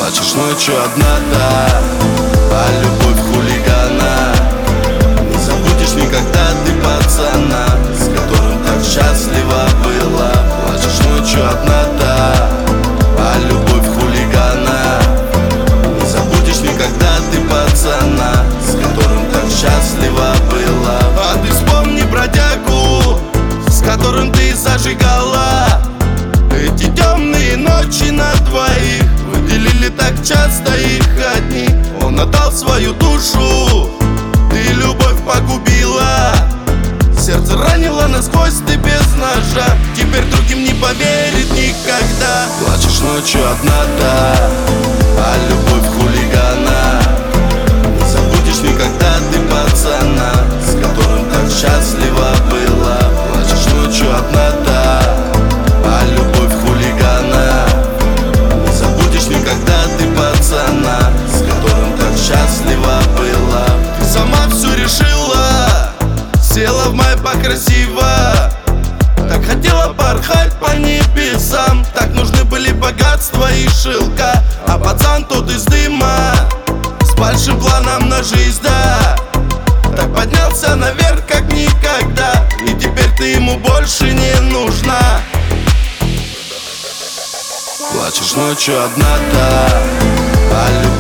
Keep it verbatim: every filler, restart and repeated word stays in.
Плачешь ночью одна-то, а любовь хулигана. Не забудешь никогда ты пацана, с которым так счастлива была. Плачешь ночью одна-то, а любовь хулигана. Не забудешь никогда ты пацана, с которым так счастлива была. А ты вспомни бродягу, с которым ты зажигала эти темные ночи на двоих. Вы делили так часто их одни. Он отдал свою душу, ты любовь погубила. Сердце ранило насквозь, ты без ножа. Теперь другим не поверит никогда. Плачешь ночью одна-то, а любовь хулигана. Не забудешь никогда ты пацана, с которым так счастлива была. Плачешь ночью одна-то, а любовь хулигана. Не забудешь никогда ты пацана, с которым так счастлива была. Ты сама все решила, села в майбах красиво. Так хотела порхать по небесам, так нужны были богатства и шелка. А пацан тот из дыма, с большим планом на жизнь, да. Так поднялся наверх как никогда, и теперь ты ему больше не нужна. Плачешь ночью одна-то, а любовь